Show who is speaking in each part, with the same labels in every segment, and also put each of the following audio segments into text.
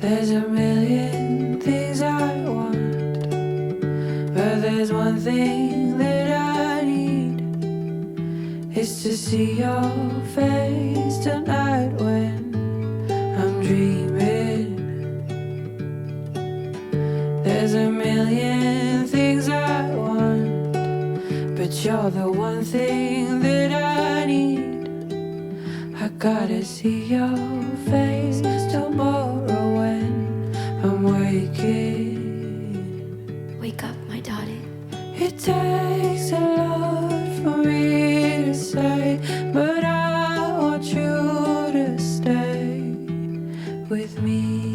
Speaker 1: There's a million things I want, but there's one thing that I need. It's to see your face tonight when I'm dreaming. There's a million things I want, but you're the one thing that I need. I gotta see your face tomorrow when I'm waking.
Speaker 2: Wake up, my darling.
Speaker 1: It takes a lot for me to say, but I want you to stay with me,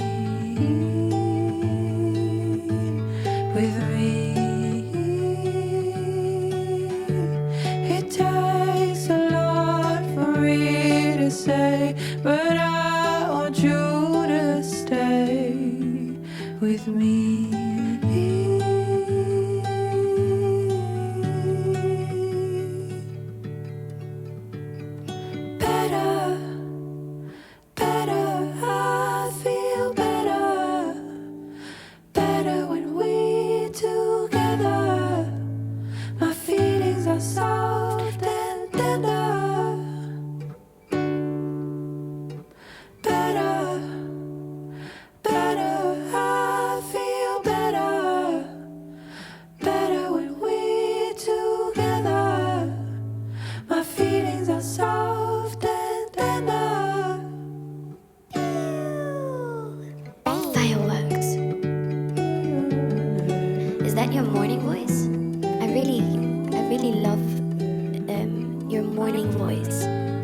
Speaker 1: with me. It takes a lot for me to say, but I want you to stay with me. Better, better, I feel better, better when we're together. My feelings are soft and tender. Better, better, I feel better, better when we're together. My feelings are soft and tender.
Speaker 2: Fireworks. Is that your morning voice? I really love your morning voice.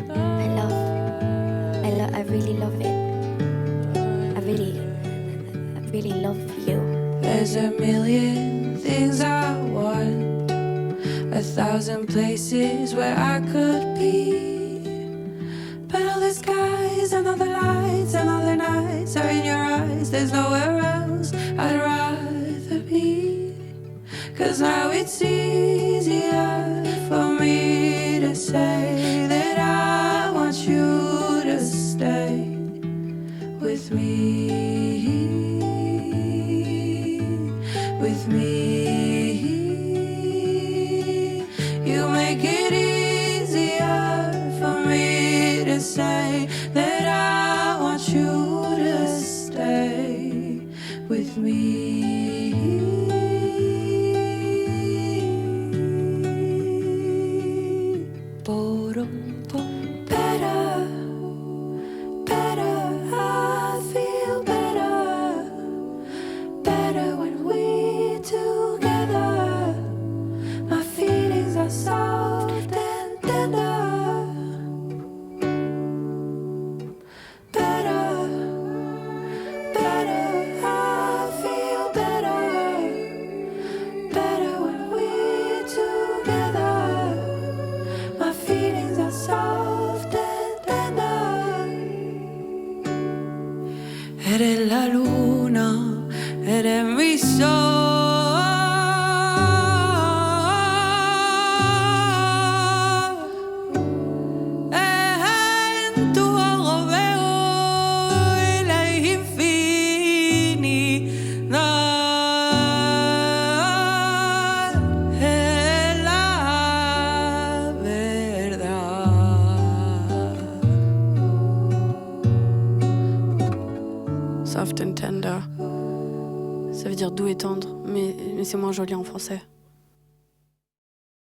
Speaker 2: I really love it. I really love you.
Speaker 1: There's a million things I want, 1,000 places where I could be, but all the skies and all the lights and all the nights are in your eyes. There's nowhere else I'd rather be, 'cause now it's easier for me to say that I want you to stay with me, with me. You make it easier for me to say that I want you to stay with me. Better, better, I feel better, better when we're together. My feelings are soft and tender. Better, better, I feel better, better when we're together. My feelings are soft and tender. Eres la luna, eres mi sol. En tu ojo veo la infinidad. Es la verdad.
Speaker 3: Soft and tender. Ça veut dire doux et tendre, mais c'est moins joli en français.